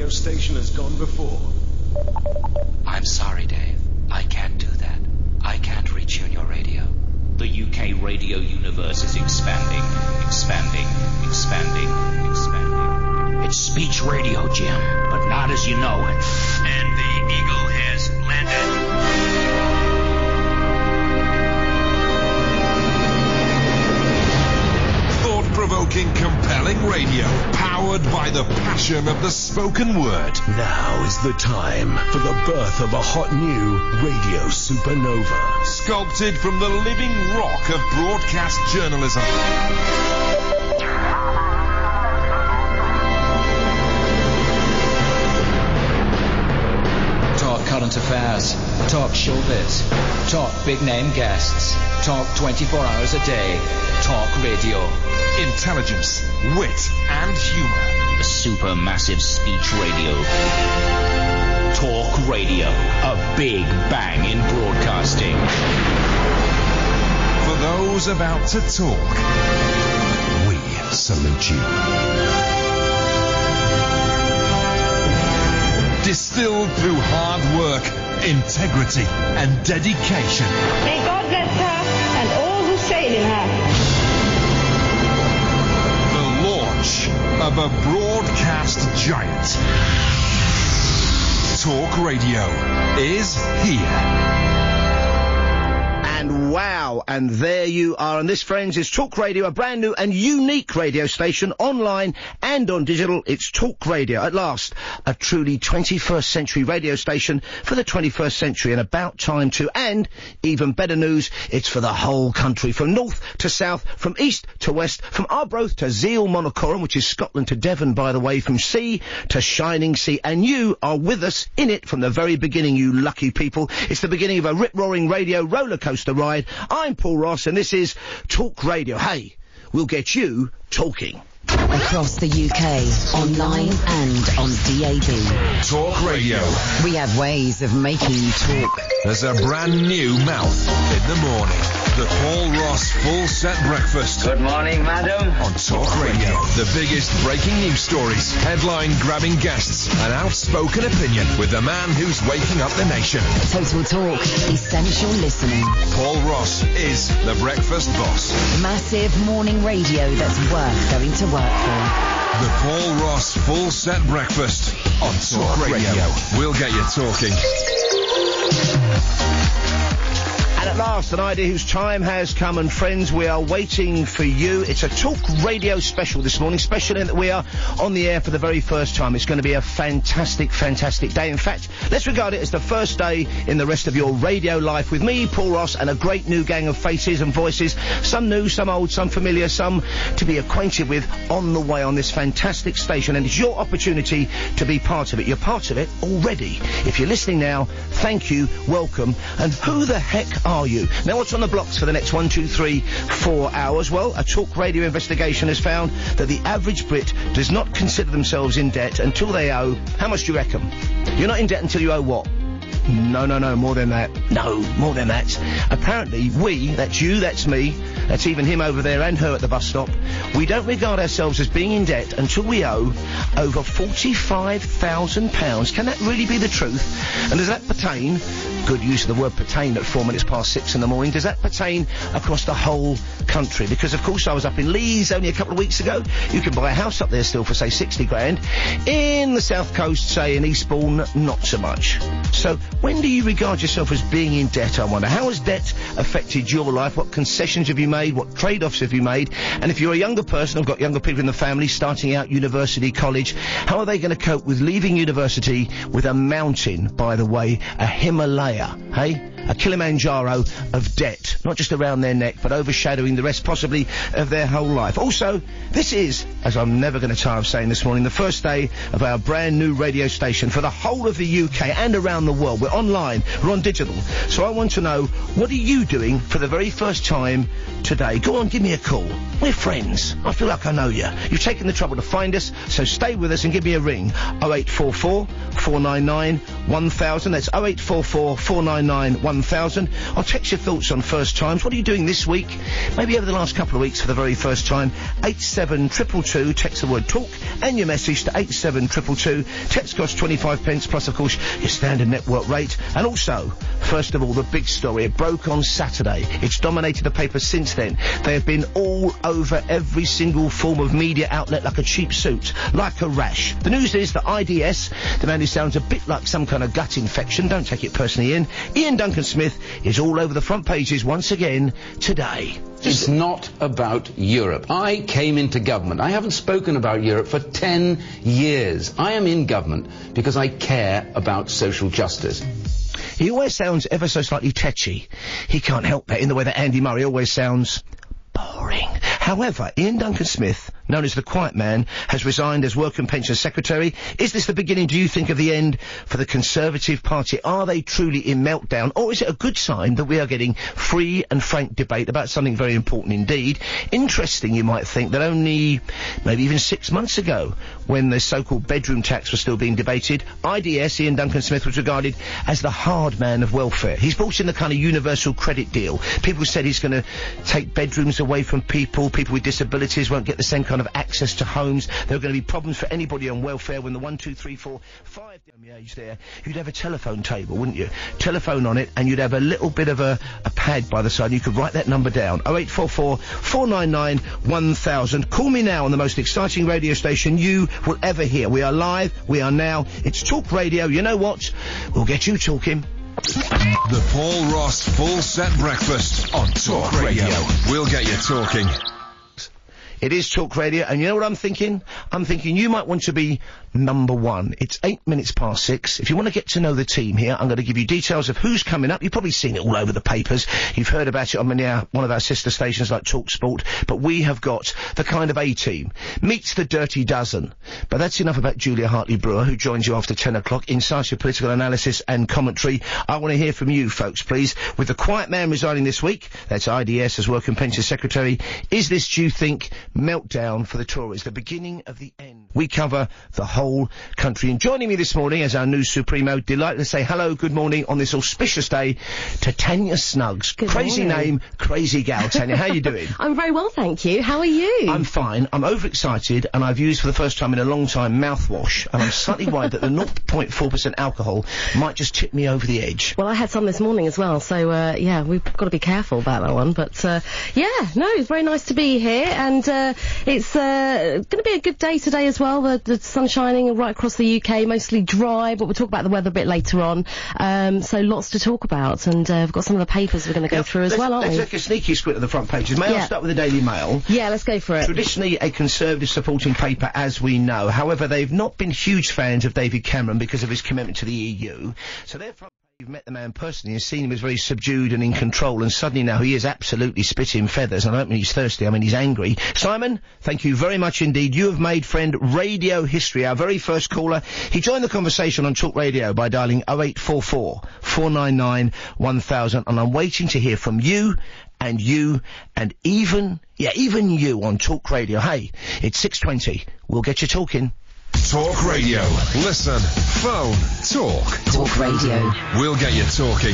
station has gone before. I'm sorry, Dave. I can't do that. I can't reach you on your radio. The UK radio universe is expanding, expanding, expanding, expanding. It's speech radio, Jim, but not as you know it. And the Eagle has landed. Thought-provoking, compelling radio, powered by the passion of the spoken word. Now is the time for the birth of a hot new radio supernova. Sculpted from the living rock of broadcast journalism. Talk current affairs, talk showbiz, talk big name guests, talk 24 hours a day, talk radio. Intelligence, wit and humour. A supermassive speech radio. Talk radio. A big bang in broadcasting. For those about to talk, we salute you. Distilled through hard work, integrity and dedication. May God bless her and all who sail in her. The launch of a broadcast giant. Talk Radio is here. And wow, and there you are. And this, friends, is Talk Radio, a brand new and unique radio station, online and on digital. It's Talk Radio. At last, a truly 21st century radio station for the 21st century, and about time too. And, even better news, it's for the whole country, from north to south, from east to west, from Arbroath to Zeal Monacorum, which is Scotland to Devon, by the way, from sea to shining sea. And you are with us in it from the very beginning, you lucky people. It's the beginning of a rip-roaring radio roller coaster ride. I'm Paul Ross, and this is Talk Radio. Hey, we'll get you talking. Across the UK, online and on DAB. Talk Radio. We have ways of making you talk. There's a brand new mouth in the morning. The Paul Ross Full Set Breakfast. Good morning, madam. On Talk Radio. The biggest breaking news stories, headline-grabbing guests, and outspoken opinion with the man who's waking up the nation. Total talk, essential listening. Paul Ross is the breakfast boss. Massive morning radio that's worth going to work for. The Paul Ross Full Set Breakfast on Talk Radio. We'll get you talking. And at last, an idea whose time has come, and friends, we are waiting for you. It's a Talk Radio special this morning, special in that we are on the air for the very first time. It's going to be a fantastic, fantastic day. In fact, let's regard it as the first day in the rest of your radio life with me, Paul Ross, and a great new gang of faces and voices, some new, some old, some familiar, some to be acquainted with on the way on this fantastic station. And it's your opportunity to be part of it. You're part of it already. If you're listening now, thank you, welcome, and who the heck are you? Now, what's on the blocks for the next 1, 2, 3, 4 hours? Well, a Talk Radio investigation has found that the average Brit does not consider themselves in debt until they owe... How much do you reckon? You're not in debt until you owe what? No, more than that. No, more than that. Apparently, we, that's you, that's me, that's even him over there and her at the bus stop, we don't regard ourselves as being in debt until we owe over £45,000. Can that really be the truth? And does that pertain, good use of the word pertain at 6:04 in the morning, does that pertain across the whole country? Because, of course, I was up in Leeds only a couple of weeks ago. You can buy a house up there still for, say, 60 grand. In the South Coast, say, in Eastbourne, not so much. So, when do you regard yourself as being in debt, I wonder? How has debt affected your life? What concessions have you made? What trade-offs have you made? And if you're a younger person, I've got younger people in the family starting out university, college, how are they going to cope with leaving university with a mountain, by the way, a Himalaya, hey? A Kilimanjaro of debt, not just around their neck, but overshadowing the rest, possibly, of their whole life. Also, this is, as I'm never going to tire of saying this morning, the first day of our brand new radio station for the whole of the UK and around the world. We're online, we're on digital. So I want to know, what are you doing for the very first time today? Go on, give me a call. We're friends. I feel like I know you. You've taken the trouble to find us, so stay with us and give me a ring. 0844 499 1000. That's 0844 499 1000. 1000, or text your thoughts on first times. What are you doing this week? Maybe over the last couple of weeks for the very first time. 87222, text the word talk and your message to 87222. Text costs 25 pence plus, of course, your standard network rate. And also, first of all, the big story. It broke on Saturday. It's dominated the paper since then. They have been all over every single form of media outlet like a cheap suit, like a rash. The news is that IDS, the man who sounds a bit like some kind of gut infection, don't take it personally, Ian Duncan Smith, is all over the front pages once again today. It's not about Europe. I came into government. I haven't spoken about Europe for 10 years. I am in government because I care about social justice. He always sounds ever so slightly tetchy. He can't help that in the way that Andy Murray always sounds boring. However, Ian Duncan Smith, known as the Quiet Man, has resigned as Work and Pension Secretary. Is this the beginning, do you think, of the end for the Conservative Party? Are they truly in meltdown? Or is it a good sign that we are getting free and frank debate about something very important indeed? Interesting, you might think, that only maybe even 6 months ago, when the so-called bedroom tax was still being debated, IDS, Ian Duncan Smith, was regarded as the hard man of welfare. He's brought in the kind of universal credit deal. People said he's going to take bedrooms away from people with disabilities won't get the same kind of access to homes. There are going to be problems for anybody on welfare when the 1, 2, 3, 4, 5 down the age there. You'd have a telephone table, wouldn't you? Telephone on it, and you'd have a little bit of a pad by the side, and you could write that number down. 0844 499 1000. Call me now on the most exciting radio station you will ever hear. We are live, we are now. It's Talk Radio. You know what? We'll get you talking. The Paul Ross Full Set Breakfast on Talk Radio. We'll get you talking. It is Talk Radio, and you know what I'm thinking? I'm thinking you might want to be number one. It's 8 minutes past 6. If you want to get to know the team here, I'm going to give you details of who's coming up. You've probably seen it all over the papers. You've heard about it on one of our sister stations like Talk Sport. But we have got the kind of A-team. Meets the Dirty Dozen. But that's enough about Julia Hartley-Brewer, who joins you after 10 o'clock. Incisive political analysis and commentary. I want to hear from you, folks, please. With the Quiet Man resigning this week, that's IDS as Work and Pension Secretary, is this, do you think, meltdown for the Tories, the beginning of the end? We cover the whole country. And joining me this morning as our new Supremo, delighted to say hello, good morning on this auspicious day to Tanya Snuggs. Good crazy morning. name, crazy gal. Tanya, how you doing? I'm very well, thank you. How are you? I'm fine. I'm overexcited, and I've used for the first time in a long time mouthwash, and I'm slightly worried that the 0.4% alcohol might just tip me over the edge. Well, I had some this morning as well, so yeah, we've got to be careful about that one. But yeah, no, it's very nice to be here, and it's going to be a good day today as well. The sun's shining right across the UK, mostly dry, but we'll talk about the weather a bit later on. So lots to talk about, and we've got some of the papers we're going to go through as well, aren't we? Let's take a sneaky squint at the front pages. May I start with the Daily Mail? Yeah, let's go for it. Traditionally a Conservative supporting paper, as we know. However, they've not been huge fans of David Cameron because of his commitment to the EU. So their front You've met the man personally and seen him as very subdued and in control, and suddenly now he is absolutely spitting feathers. And I don't mean he's thirsty, I mean he's angry. Simon, thank you very much indeed. You have made, friend, radio history. Our very first caller. He joined the conversation on Talk Radio by dialing 0844 499 1000, and I'm waiting to hear from you and even you on Talk Radio. Hey, it's 6:20. We'll get you talking. Talk Radio. Listen, phone, talk. Talk Radio. We'll get you talking.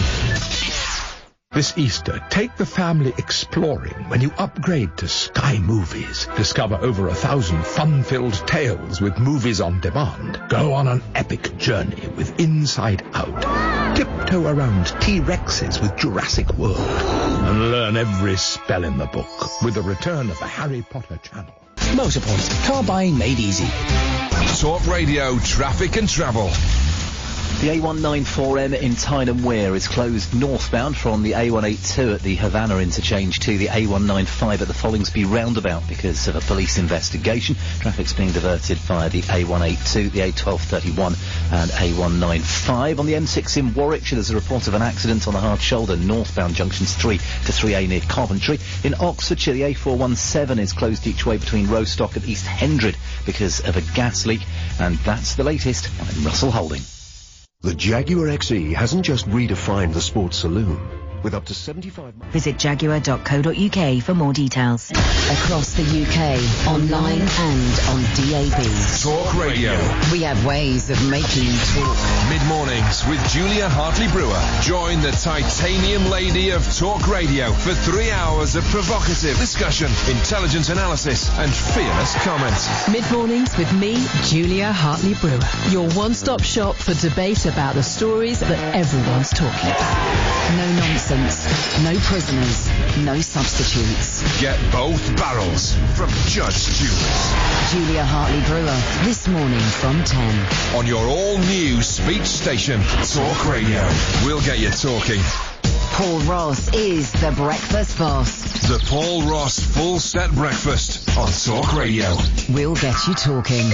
This Easter, take the family exploring when you upgrade to Sky Movies. Discover over 1,000 fun-filled tales with movies on demand. Go on an epic journey with Inside Out. Tiptoe around T-Rexes with Jurassic World. And learn every spell in the book with the return of the Harry Potter channel. Motorpoint. Car buying made easy. Talk Radio, traffic and travel. The A194M in Tyne Wear is closed northbound from the A182 at the Havana interchange to the A195 at the Follingsby roundabout because of a police investigation. Traffic's being diverted via the A182, the A1231 and A195. On the M6 in Warwickshire, there's a report of an accident on the hard shoulder northbound junctions 3 to 3A near Coventry. In Oxfordshire, the A417 is closed each way between Rostock and East Hendred because of a gas leak. And that's the latest. I'm Russell Holding. The Jaguar XE hasn't just redefined the sports saloon. with up to 75... Visit jaguar.co.uk for more details. Across the UK, online and on DAB. Talk Radio. We have ways of making you talk. Mid-mornings with Julia Hartley-Brewer. Join the titanium lady of Talk Radio for 3 hours of provocative discussion, intelligent analysis and fearless comment. Mid-mornings with me, Julia Hartley-Brewer. Your one-stop shop for debate about the stories that everyone's talking about. No nonsense, no prisoners, no substitutes. Get both barrels from Judge Jules. Julia Hartley-Brewer, this morning from 10. On your all-new speech station, Talk Radio. We'll get you talking. Paul Ross is the breakfast boss. The Paul Ross Full Set Breakfast on Talk Radio. We'll get you talking.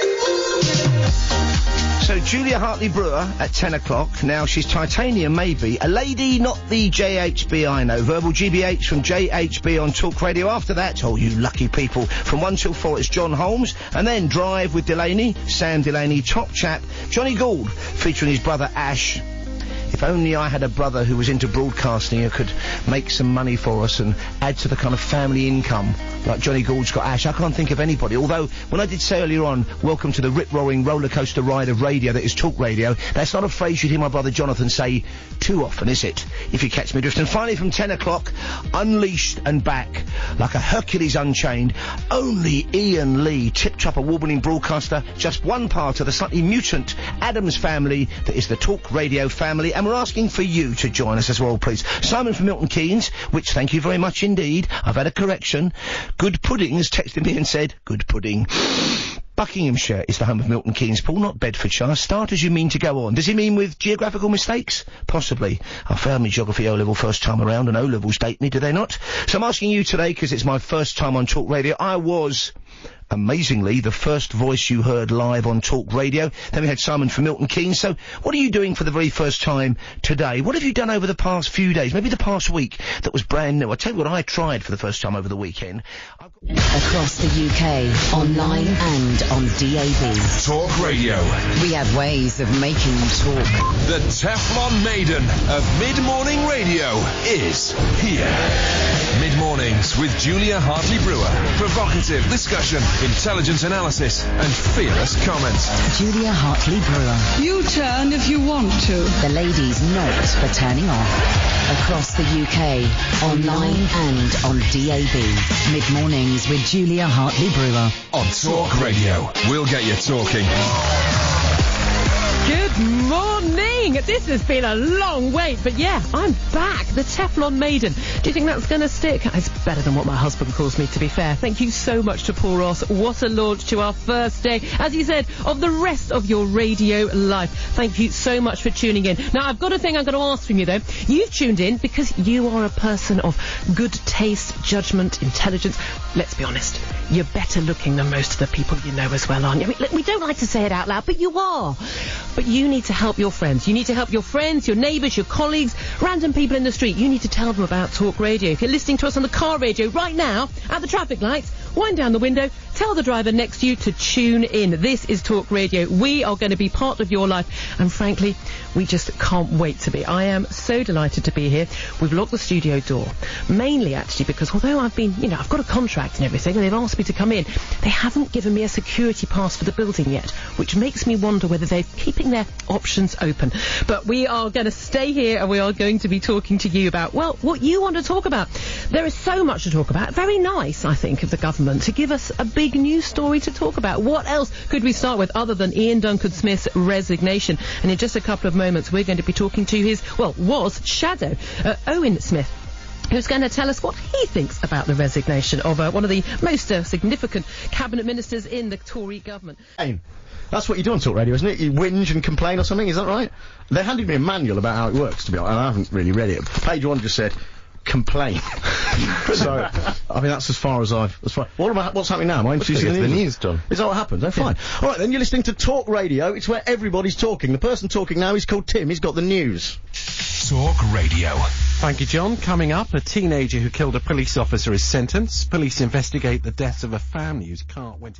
So Julia Hartley-Brewer at 10 o'clock. Now, she's titanium, maybe. A lady, not the JHB I know. Verbal GBH from JHB on Talk Radio. After that, oh, you lucky people. From 1 till 4, it's John Holmes. And then Drive with Delaney, Sam Delaney, Top Chap, Johnny Gould, featuring his brother Ash. If only I had a brother who was into broadcasting who could make some money for us and add to the kind of family income like Johnny Gould's got Ash. I can't think of anybody. Although, when I did say earlier on, welcome to the rip-roaring rollercoaster ride of radio that is Talk Radio, that's not a phrase you'd hear my brother Jonathan say too often, is it? If you catch me drift. And finally, from 10 o'clock, Unleashed and back, like a Hercules Unchained, only Ian Lee, tip-top award-winning broadcaster, just one part of the slightly mutant Addams family that is the Talk Radio family. And we're asking for you to join us as well, please. Simon from Milton Keynes, which thank you very much indeed. I've had a correction. Good Pudding has texted me and said, good pudding. Buckinghamshire is the home of Milton Keynes, Paul, not Bedfordshire. Start as you mean to go on. Does he mean with geographical mistakes? Possibly. I failed my geography O-level first time around, and O-levels date me, do they not? So I'm asking you today, because it's my first time on Talk Radio. I was... amazingly, the first voice you heard live on Talk Radio. Then we had Simon from Milton Keynes. So, what are you doing for the very first time today? What have you done over the past few days? Maybe the past week that was brand new. I'll tell you what I tried for the first time over the weekend. Across the UK, online and on DAB. Talk Radio. We have ways of making you talk. The Teflon Maiden of mid-morning radio is here. Mid-mornings with Julia Hartley-Brewer. Provocative discussion, intelligent analysis and fearless comment. Julia Hartley-Brewer. You turn if you want to. The ladies' note for turning off. Across the UK, online and on DAB. Mid-mornings with Julia Hartley-Brewer. On Talk Radio. We'll get you talking. Good morning! This has been a long wait, but yeah, I'm back. The Teflon Maiden. Do you think that's going to stick? It's better than what my husband calls me, to be fair. Thank you so much to Paul Ross. What a launch to our first day, as he said, of the rest of your radio life. Thank you so much for tuning in. Now, I've got a thing I'm going to ask from you, though. You've tuned in because you are a person of good taste, judgment, intelligence. Let's be honest, you're better looking than most of the people you know as well, aren't you? I mean, look, we don't like to say it out loud, but you are. But you need to help your friends. You need to help your friends, your neighbours, your colleagues, random people in the street. You need to tell them about Talk Radio. If you're listening to us on the car radio right now, at the traffic lights, wind down the window, tell the driver next to you to tune in. This is Talk Radio. We are going to be part of your life, and frankly, we just can't wait to be. I am so delighted to be here. We've locked the studio door, mainly actually because although I've been, I've got a contract and everything, and they've asked me to come in, they haven't given me a security pass for the building yet, which makes me wonder whether they're keeping their options open. But we are going to stay here, and we are going to be talking to you about, well, what you want to talk about. There is so much to talk about. Very nice, I think, of the government to give us a big news story to talk about. What else could we start with other than Ian Duncan Smith's resignation? And in just a couple of moments, we're going to be talking to his, was shadow, Owen Smith, who's going to tell us what he thinks about the resignation of one of the most significant cabinet ministers in the Tory government. That's what you do on Talk Radio, isn't it? You whinge and complain or something, is that right? They handed me a manual about how it works, to be honest, and I haven't really read it. Page 1 just said, complain. So, I mean, that's as far as what's happening now? Am I introducing the news, John? Is that what happens? Oh, fine. Yeah. Alright then, you're listening to Talk Radio. It's where everybody's talking. The person talking now is called Tim. He's got the news. Talk Radio. Thank you, John. Coming up, a teenager who killed a police officer is sentenced. Police investigate the deaths of a family whose car went into...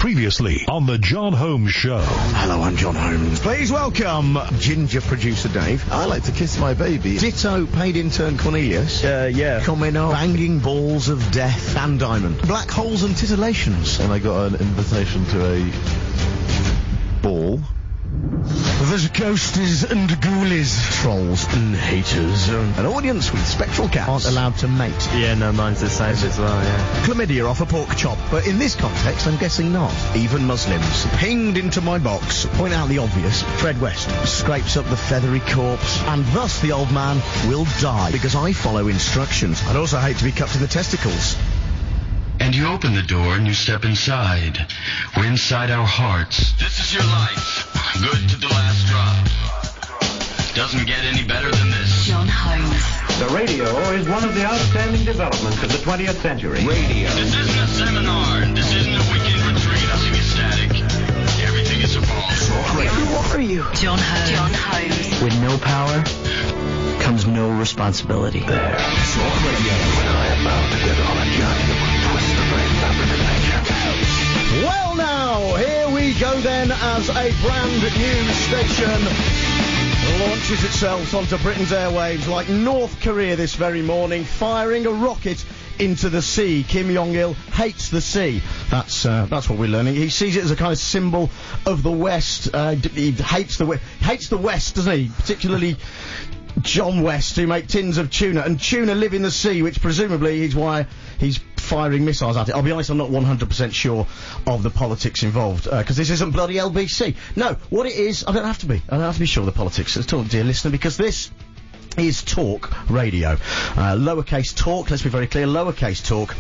Previously on the John Holmes Show. Hello, I'm John Holmes. Please welcome Ginger producer Dave. I like to kiss my baby. Ditto paid intern Cornelius. Yeah. Coming up, banging balls of death and diamond. Black holes and titillations. And I got an invitation to a ball. There's ghosties and ghoulies, trolls and haters. An audience with spectral cats aren't allowed to mate. Yeah, no, mine's the same as well, yeah. Chlamydia off a pork chop, but in this context, I'm guessing not. Even Muslims. Pinged into my box. Point out the obvious. Fred West scrapes up the feathery corpse, and thus the old man will die, because I follow instructions. I'd also hate to be cupped in the testicles. And you open the door and you step inside. We're inside our hearts. This is your life. Good to the last drop. Doesn't get any better than this. John Holmes. The radio is one of the outstanding developments of the 20th century. Radio. This isn't a seminar. This isn't a weekend retreat. Nothing is static. Everything is evolved. Who are you? John Holmes. John Holmes. With no power comes no responsibility. There. Talk Radio. When I am about to get on a journey that will twist the very fabric of nature. Well now, here we go then as a brand new station launches itself onto Britain's airwaves like North Korea this very morning, firing a rocket into the sea. Kim Jong-il hates the sea. That's what we're learning. He sees it as a kind of symbol of the West. He hates the West, doesn't he? Particularly John West, who make tins of tuna, and tuna live in the sea, which presumably is why he's firing missiles at it. I'll be honest, I'm not 100% sure of the politics involved, because this isn't bloody LBC. No, what it is, I don't have to be sure of the politics at all, dear listener, because this is talk radio. Lowercase talk, let's be very clear, lowercase talk,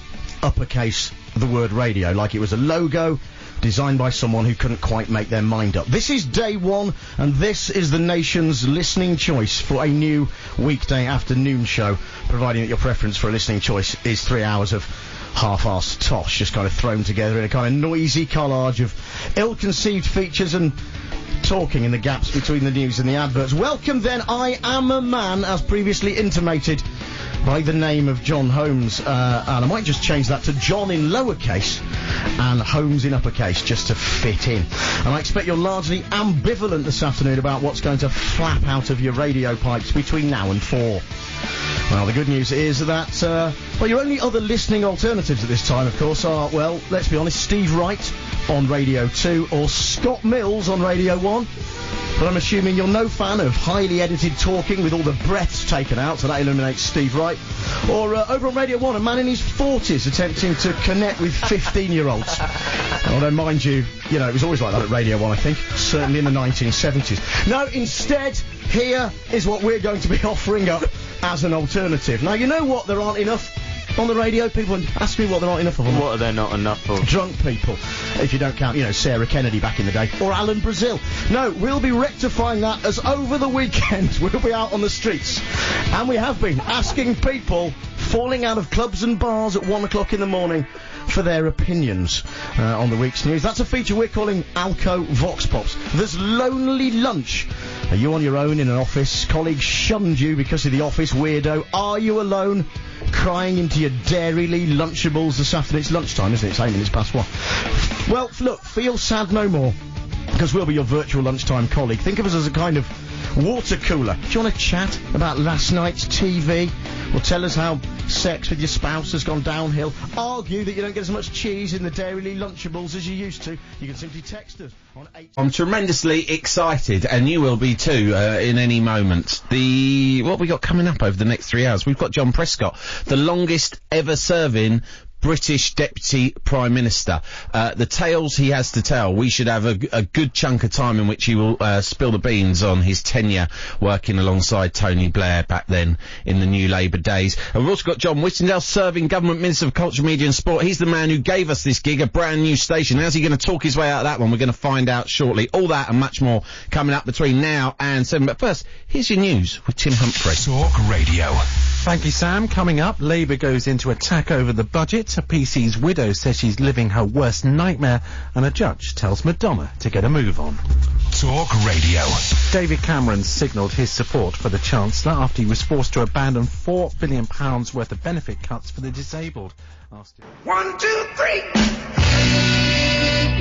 uppercase the word radio, like it was a logo designed by someone who couldn't quite make their mind up. This is day one, and this is the nation's listening choice for a new weekday afternoon show, providing that your preference for a listening choice is 3 hours of half-arsed tosh, just kind of thrown together in a kind of noisy collage of ill-conceived features and talking in the gaps between the news and the adverts. Welcome then, I am a man, as previously intimated by the name of John Holmes, and I might just change that to John in lowercase and Holmes in uppercase just to fit in. And I expect you're largely ambivalent this afternoon about what's going to flap out of your radio pipes between now and 4. Well, the good news is that, your only other listening alternatives at this time, of course, are, well, let's be honest, Steve Wright on Radio 2 or Scott Mills on Radio 1. But I'm assuming you're no fan of highly edited talking with all the breaths taken out, so that eliminates Steve Wright. Or over on Radio 1, a man in his 40s attempting to connect with 15-year-olds. Although, mind you, it was always like that at Radio 1, I think. Certainly in the 1970s. No, instead, here is what we're going to be offering up as an alternative. Now, you know what? There aren't enough on the radio. People ask me what there aren't enough of them. What are there not enough of? Drunk people. If you don't count, Sarah Kennedy back in the day. Or Alan Brazil. No, we'll be rectifying that as over the weekend we'll be out on the streets. And we have been asking people falling out of clubs and bars at 1 o'clock in the morning for their opinions on the week's news. That's a feature we're calling Alco Vox Pops. There's lonely lunch. Are you on your own in an office? Colleagues shunned you because of the office weirdo. Are you alone? Crying into your Dairyly Lunchables this afternoon. It's lunchtime, isn't it? It's 8 minutes past 1. Well, look, feel sad no more, because we'll be your virtual lunchtime colleague. Think of us as a kind of water cooler. Do you want to chat about last night's TV? Or tell us how sex with your spouse has gone downhill? Argue that you don't get as much cheese in the Dairyly Lunchables as you used to? You can simply text us on 8... I'm tremendously excited, and you will be too, in any moment. What have we got coming up over the next 3 hours? We've got John Prescott, the longest ever serving British Deputy Prime Minister. The tales he has to tell. We should have a good chunk of time in which he will spill the beans on his tenure working alongside Tony Blair back then in the New Labour days. And we've also got John Whittendale, serving Government Minister of Culture, Media and Sport. He's the man who gave us this gig, a brand new station. How's he going to talk his way out of that one? We're going to find out shortly. All that and much more coming up between now and 7. But first, here's your news with Tim Humphrey. Talk Radio. Thank you, Sam. Coming up, Labour goes into attack over the budget. A PC's widow says she's living her worst nightmare, and a judge tells Madonna to get a move on. Talk Radio. David Cameron signalled his support for the Chancellor after he was forced to abandon £4 billion worth of benefit cuts for the disabled. 1, 2, 3!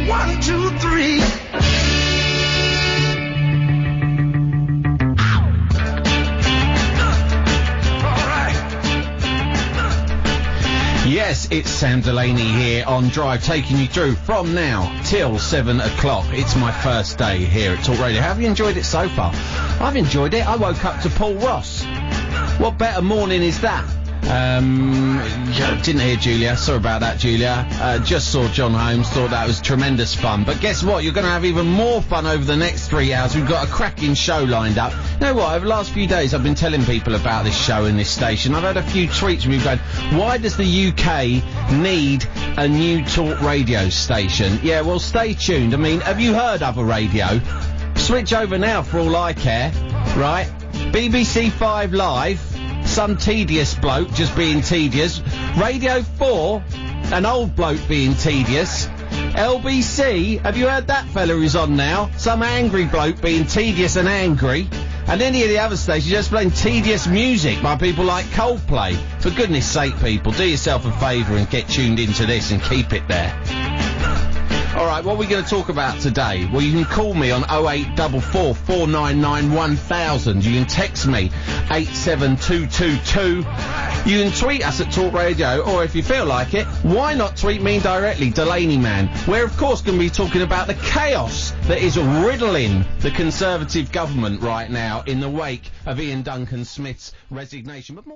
1, 2, 3. Yes, it's Sam Delaney here on Drive, taking you through from now till 7 o'clock. It's my first day here at Talk Radio. Have you enjoyed it so far? I've enjoyed it. I woke up to Paul Ross. What better morning is that? Didn't hear Julia. Sorry about that, Julia. Just saw John Holmes. Thought that was tremendous fun. But guess what? You're going to have even more fun over the next 3 hours. We've got a cracking show lined up. You know what? Over the last few days, I've been telling people about this show and this station. I've had a few tweets from people going, why does the UK need a new talk radio station? Yeah, well, stay tuned. I mean, have you heard other radio? Switch over now for all I care, right? BBC 5 Live. Some tedious bloke just being tedious. Radio 4, an old bloke being tedious. LBC, have you heard that fella who's on now? Some angry bloke being tedious and angry. And any of the other stations just playing tedious music by people like Coldplay. For goodness sake, people, do yourself a favour and get tuned into this and keep it there. All right, what are we going to talk about today? Well, you can call me on 0844 499 1000. You can text me 87222. You can tweet us at Talk Radio, or if you feel like it, why not tweet me directly, Delaney Man? We're, of course, going to be talking about the chaos that is riddling the Conservative government right now in the wake of Ian Duncan Smith's resignation. But more